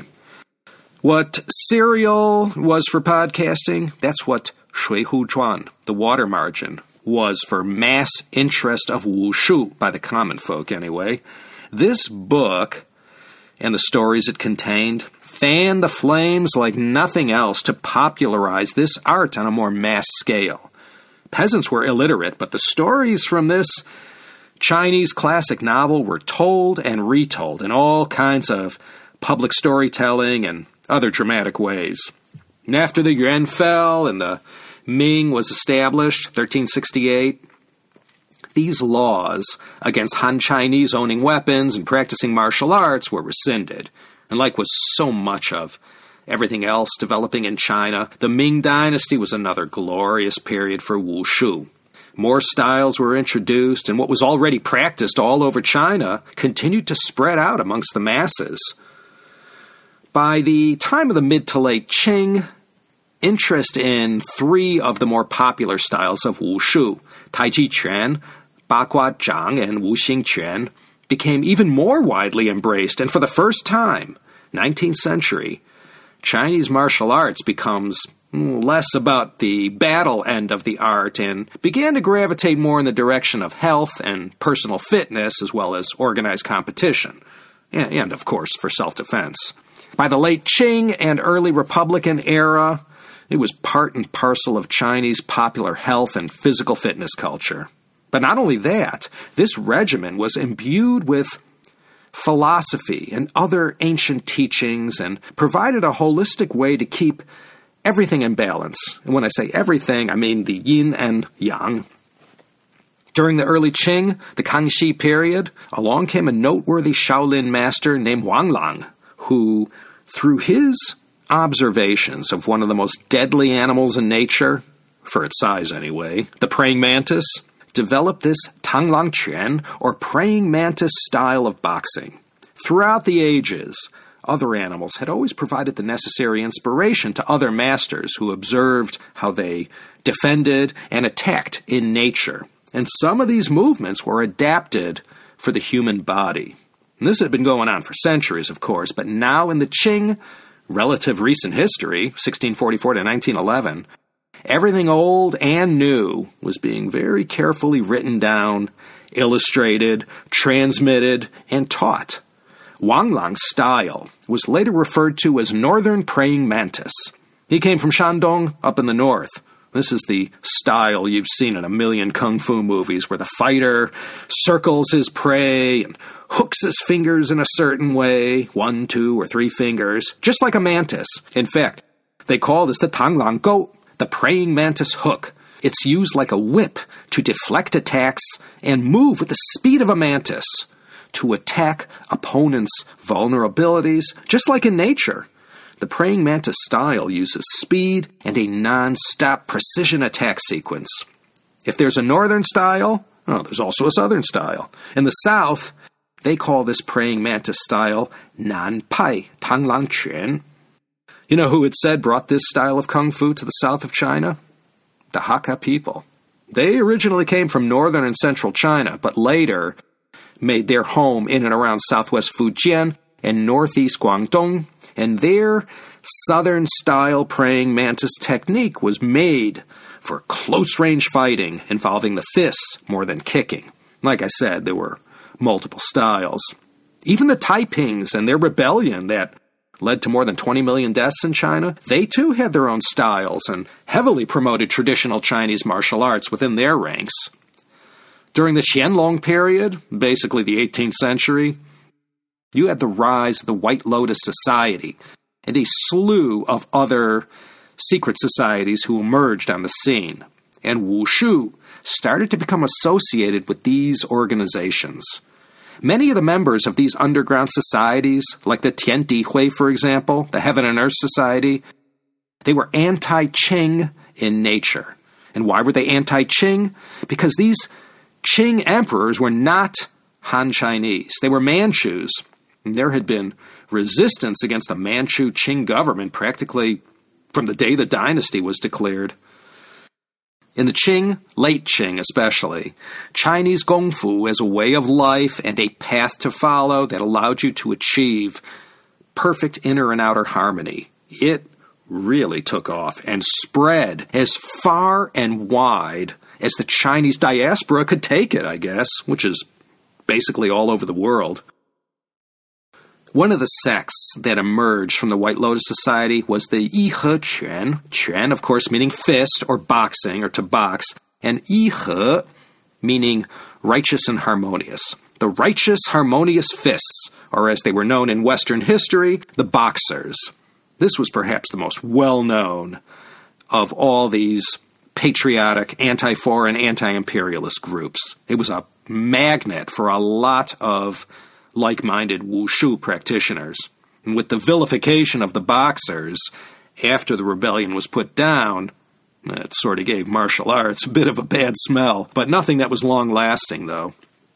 What serial was for podcasting, that's what Shui Hu Zhuan, the Water Margin, was for mass interest of Wushu, by the common folk anyway. This book, and the stories it contained, fanned the flames like nothing else to popularize this art on a more mass scale. Peasants were illiterate, but the stories from this Chinese classic novel were told and retold in all kinds of public storytelling and other dramatic ways. And after the Yuan fell and the Ming was established, thirteen sixty-eight, these laws against Han Chinese owning weapons and practicing martial arts were rescinded. And like with so much of everything else developing in China, the Ming Dynasty was another glorious period for Wushu. More styles were introduced, and what was already practiced all over China continued to spread out amongst the masses. By the time of the mid to late Qing, interest in three of the more popular styles of Wushu, Taiji Quan, Bagua Zhang, and Wuxing Quan, became even more widely embraced, and for the first time, nineteenth century, Chinese martial arts becomes less about the battle end of the art and began to gravitate more in the direction of health and personal fitness as well as organized competition, and, and of course, for self-defense. By the late Qing and early Republican era, it was part and parcel of Chinese popular health and physical fitness culture. But not only that, this regimen was imbued with philosophy and other ancient teachings and provided a holistic way to keep everything in balance. And when I say everything, I mean the yin and yang. During the early Qing, the Kangxi period, along came a noteworthy Shaolin master named Wang Lang, who, through his observations of one of the most deadly animals in nature, for its size anyway, the praying mantis, developed this Tanglang Quan, or praying mantis style of boxing. Throughout the ages, other animals had always provided the necessary inspiration to other masters who observed how they defended and attacked in nature. And some of these movements were adapted for the human body. And this had been going on for centuries, of course, but now in the Qing relative recent history, sixteen forty-four to nineteen eleven, everything old and new was being very carefully written down, illustrated, transmitted, and taught. Wang Lang's style was later referred to as Northern Praying Mantis. He came from Shandong up in the north. This is the style you've seen in a million kung fu movies where the fighter circles his prey and hooks his fingers in a certain way, one, two, or three fingers, just like a mantis. In fact, they call this the Tang Lang Gou, the praying mantis hook. It's used like a whip to deflect attacks and move with the speed of a mantis to attack opponents' vulnerabilities, just like in nature. The praying mantis style uses speed and a non-stop precision attack sequence. If there's a northern style, oh, there's also a southern style. In the south, they call this praying mantis style Nan Pai, Tang Lang Quan. You know who it said brought this style of kung fu to the south of China? The Hakka people. They originally came from northern and central China, but later made their home in and around southwest Fujian and northeast Guangdong, and their southern-style praying mantis technique was made for close-range fighting involving the fists more than kicking. Like I said, there were multiple styles. Even the Taipings and their rebellion that led to more than twenty million deaths in China, they too had their own styles and heavily promoted traditional Chinese martial arts within their ranks. During the Qianlong period, basically the eighteenth century, you had the rise of the White Lotus Society and a slew of other secret societies who emerged on the scene. And Wushu started to become associated with these organizations. Many of the members of these underground societies, like the Tian Di Hui, for example, the Heaven and Earth Society, they were anti-Qing in nature. And why were they anti-Qing? Because these Qing emperors were not Han Chinese. They were Manchus. And there had been resistance against the Manchu Qing government practically from the day the dynasty was declared. In the Qing, late Qing especially, Chinese Kung Fu as a way of life and a path to follow that allowed you to achieve perfect inner and outer harmony. It really took off and spread as far and wide as the Chinese diaspora could take it, I guess, which is basically all over the world. One of the sects that emerged from the White Lotus Society was the Yi He Quan. Quan, of course, meaning fist or boxing or to box, and Yi He meaning righteous and harmonious. The righteous, harmonious fists, or as they were known in Western history, the Boxers. This was perhaps the most well-known of all these patriotic, anti-foreign, anti-imperialist groups. It was a magnet for a lot of like-minded Wushu practitioners. And with the vilification of the Boxers after the rebellion was put down, it sort of gave martial arts a bit of a bad smell, but nothing that was long-lasting, though.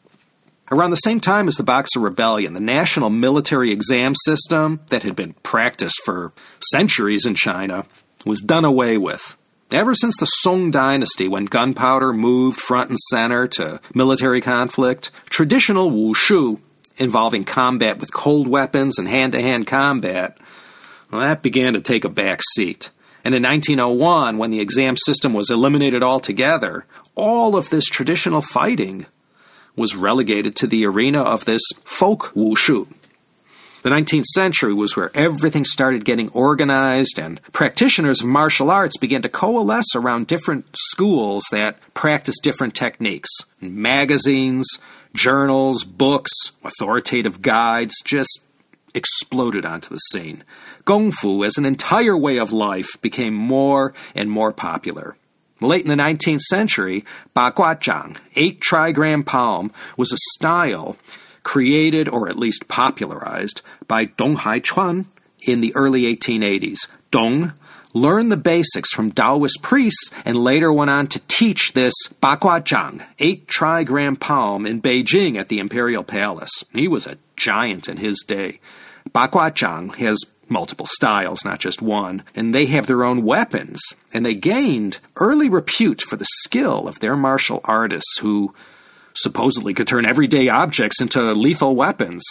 Around the same time as the Boxer Rebellion, the national military exam system that had been practiced for centuries in China was done away with. Ever since the Song Dynasty, when gunpowder moved front and center to military conflict, traditional Wushu involving combat with cold weapons and hand-to-hand combat, well, that began to take a back seat. And in nineteen oh one, when the exam system was eliminated altogether, all of this traditional fighting was relegated to the arena of this folk Wushu. The nineteenth century was where everything started getting organized, and practitioners of martial arts began to coalesce around different schools that practiced different techniques. Magazines, journals, books, authoritative guides just exploded onto the scene. Kung Fu as an entire way of life became more and more popular. Late in the nineteenth century, Ba Gua Zhang, eight trigram palm, was a style created or at least popularized by Dong Haichuan in the early eighteen eighties. Dong learned the basics from Taoist priests and later went on to teach this Ba Gua Zhang, eight trigram palm, in Beijing at the Imperial Palace. He was a giant in his day. Ba Gua Zhang has multiple styles, not just one, and they have their own weapons, and they gained early repute for the skill of their martial artists who supposedly could turn everyday objects into lethal weapons.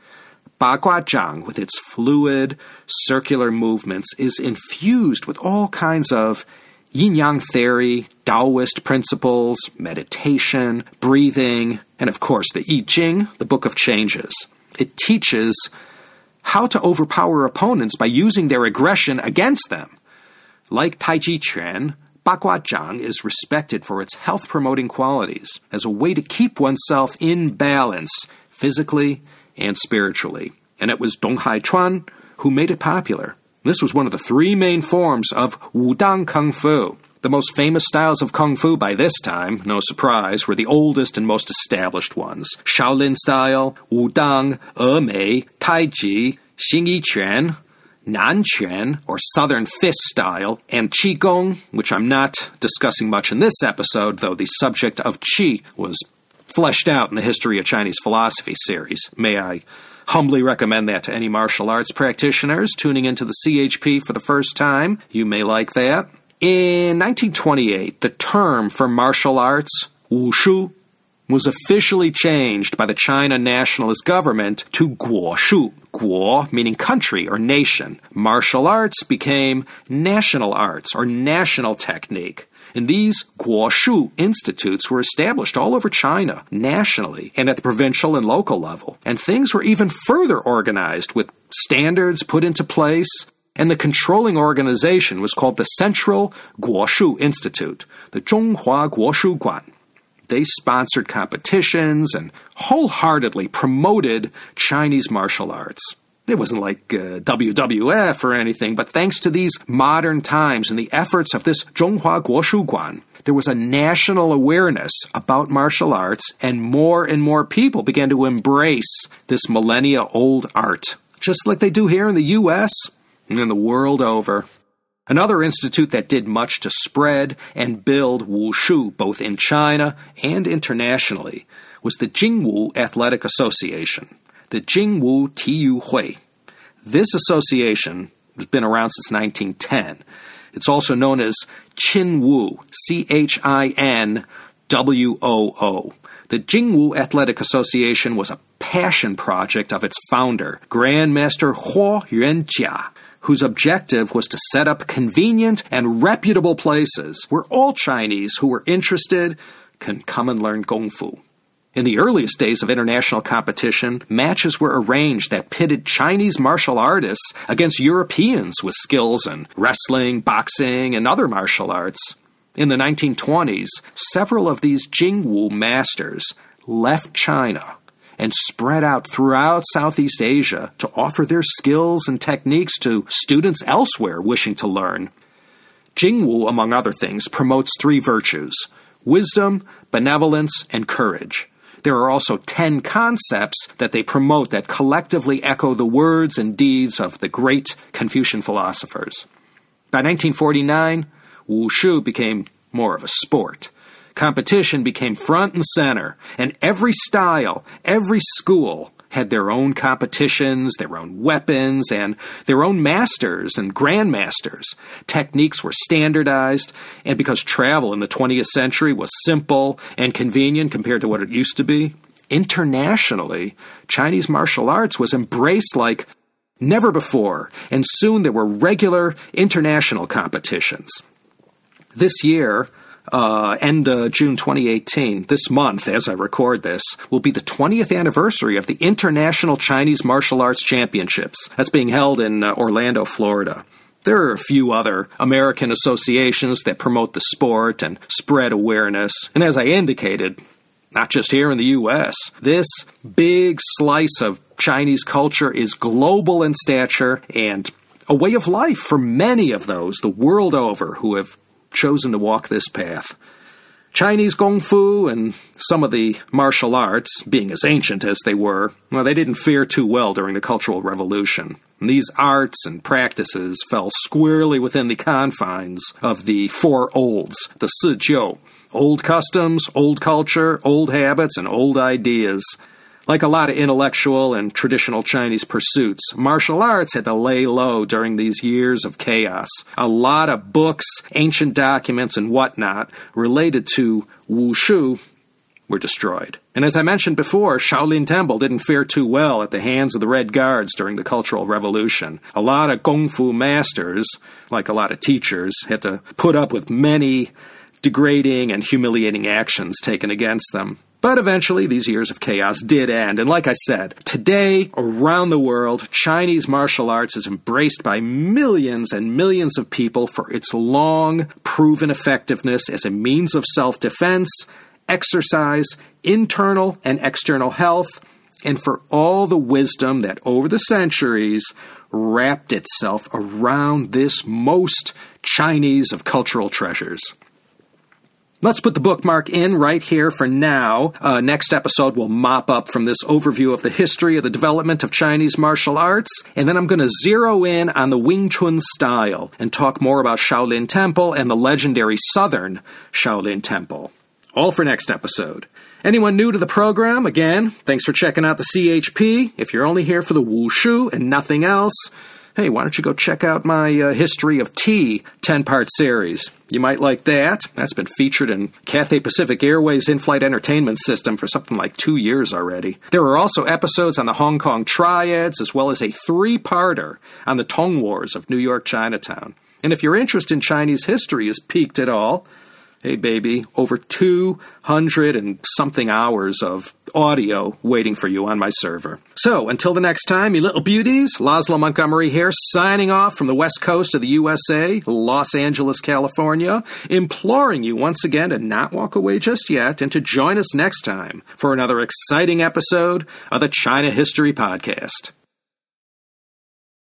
Ba Gua Zhang, with its fluid, circular movements, is infused with all kinds of yin-yang theory, Taoist principles, meditation, breathing, and of course the I Ching, the Book of Changes. It teaches how to overpower opponents by using their aggression against them. Like Tai Chi Chuan, Baguazhang is respected for its health-promoting qualities as a way to keep oneself in balance, physically and spiritually. And it was Dong Haichuan who made it popular. This was one of the three main forms of Wudang Kung Fu. The most famous styles of Kung Fu by this time, no surprise, were the oldest and most established ones. Shaolin style, Wudang, Emei, Taiji, Xingyi Quan, Nanquan, or Southern Fist style, and Qigong, which I'm not discussing much in this episode, though the subject of Qi was fleshed out in the History of Chinese Philosophy series. May I humbly recommend that to any martial arts practitioners tuning into the C H P for the first time. You may like that. In nineteen twenty-eight, the term for martial arts, wushu, was officially changed by the China nationalist government to guoshu. Guo meaning country or nation. Martial arts became national arts or national technique. And these guoshu institutes were established all over China, nationally, and at the provincial and local level. And things were even further organized with standards put into place. And the controlling organization was called the Central Guoshu Institute, the Zhonghua Guoshu Guan. They sponsored competitions and wholeheartedly promoted Chinese martial arts. It wasn't like uh, W W F or anything, but thanks to these modern times and the efforts of this Zhonghua Guoshu Guan, there was a national awareness about martial arts, and more and more people began to embrace this millennia-old art, just like they do here in the U S and the world over. Another institute that did much to spread and build wushu both in China and internationally was the Jingwu Athletic Association, the Jingwu Tiyu Hui. This association has been around since nineteen ten. It's also known as Chinwu, C H I N W O O. The Jingwu Athletic Association was a passion project of its founder, Grandmaster Huo Yuanjia, whose objective was to set up convenient and reputable places where all Chinese who were interested can come and learn Kung Fu. In the earliest days of international competition, matches were arranged that pitted Chinese martial artists against Europeans with skills in wrestling, boxing, and other martial arts. In the nineteen twenties, several of these Jingwu masters left China and spread out throughout Southeast Asia to offer their skills and techniques to students elsewhere wishing to learn. Jingwu, among other things, promotes three virtues: wisdom, benevolence, and courage. There are also ten concepts that they promote that collectively echo the words and deeds of the great Confucian philosophers. By nineteen forty-nine, wushu became more of a sport. Competition became front and center, and every style, every school had their own competitions, their own weapons, and their own masters and grandmasters. Techniques were standardized, and because travel in the twentieth century was simple and convenient compared to what it used to be, internationally, Chinese martial arts was embraced like never before, and soon there were regular international competitions. This year, Uh, end uh, June twenty eighteen, this month, as I record this, will be the twentieth anniversary of the International Chinese Martial Arts Championships. That's being held in uh, Orlando, Florida. There are a few other American associations that promote the sport and spread awareness. And as I indicated, not just here in the U S, this big slice of Chinese culture is global in stature and a way of life for many of those the world over who have chosen to walk this path. Chinese Kung Fu and some of the martial arts, being as ancient as they were, well, they didn't fare too well during the Cultural Revolution. And these arts and practices fell squarely within the confines of the Four Olds, the Si Jiu. Old customs, old culture, old habits, and old ideas. Like a lot of intellectual and traditional Chinese pursuits, martial arts had to lay low during these years of chaos. A lot of books, ancient documents, and whatnot related to wushu were destroyed. And as I mentioned before, Shaolin Temple didn't fare too well at the hands of the Red Guards during the Cultural Revolution. A lot of Kung Fu masters, like a lot of teachers, had to put up with many degrading and humiliating actions taken against them. But eventually, these years of chaos did end. And like I said, today, around the world, Chinese martial arts is embraced by millions and millions of people for its long, proven effectiveness as a means of self-defense, exercise, internal and external health, and for all the wisdom that over the centuries wrapped itself around this most Chinese of cultural treasures. Let's put the bookmark in right here for now. Uh, next episode, we'll mop up from this overview of the history of the development of Chinese martial arts, and then I'm going to zero in on the Wing Chun style and talk more about Shaolin Temple and the legendary Southern Shaolin Temple. All for next episode. Anyone new to the program, again, thanks for checking out the C H P. If you're only here for the wushu and nothing else, hey, why don't you go check out my uh, History of Tea ten-part series. You might like that. That's been featured in Cathay Pacific Airways in-flight entertainment system for something like two years already. There are also episodes on the Hong Kong Triads, as well as a three-parter on the Tong Wars of New York Chinatown. And if your interest in Chinese history is piqued at all, hey, baby, over two hundred and something hours of audio waiting for you on my server. So, until the next time, you little beauties, Laszlo Montgomery here, signing off from the west coast of the U S A, Los Angeles, California, imploring you once again to not walk away just yet and to join us next time for another exciting episode of the China History Podcast.